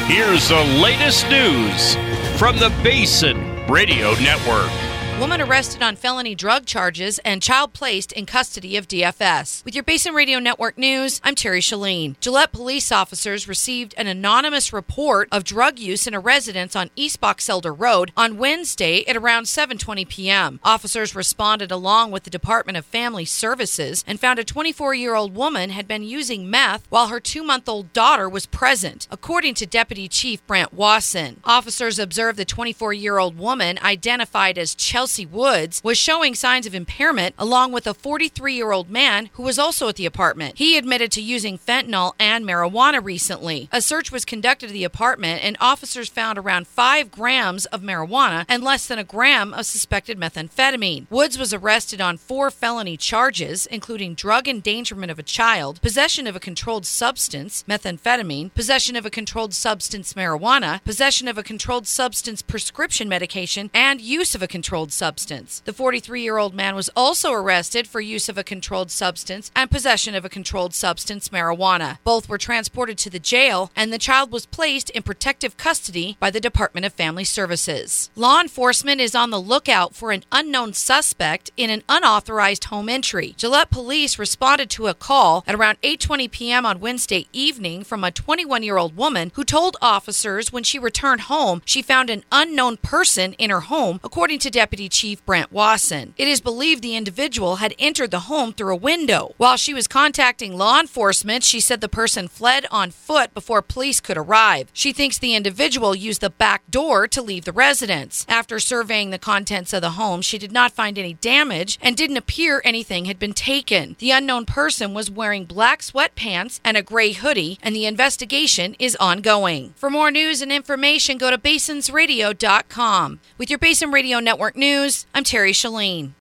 Here's the latest news from the Basin Radio Network. Woman arrested on felony drug charges and child placed in custody of DFS. With your Basin Radio Network news, I'm Terry Shalene. Gillette police officers received an anonymous report of drug use in a residence on East Box Elder Road on Wednesday at around 7:20 p.m. Officers responded along with the Department of Family Services and found a 24-year-old woman had been using meth while her 2-month-old daughter was present, according to Deputy Chief Brent Wasson. Officers observed the 24-year-old woman, identified as Chelsea Woods, was showing signs of impairment along with a 43-year-old man who was also at the apartment. He admitted to using fentanyl and marijuana recently. A search was conducted of the apartment and officers found around 5 grams of marijuana and less than a gram of suspected methamphetamine. Woods was arrested on 4 felony charges, including drug endangerment of a child, possession of a controlled substance, methamphetamine, possession of a controlled substance, marijuana, possession of a controlled substance, prescription medication, and use of a controlled substance. The 43-year-old man was also arrested for use of a controlled substance and possession of a controlled substance, marijuana. Both were transported to the jail, and the child was placed in protective custody by the Department of Family Services. Law enforcement is on the lookout for an unknown suspect in an unauthorized home entry. Gillette police responded to a call at around 8:20 p.m. on Wednesday evening from a 21-year-old woman who told officers when she returned home she found an unknown person in her home, according to Deputy Chief Brent Wasson. It is believed the individual had entered the home through a window. While she was contacting law enforcement, she said the person fled on foot before police could arrive. She thinks the individual used the back door to leave the residence. After surveying the contents of the home, she did not find any damage and didn't appear anything had been taken. The unknown person was wearing black sweatpants and a gray hoodie, and the investigation is ongoing. For more news and information, go to basinsradio.com. With your Basin Radio Network news, I'm Terry Shalene.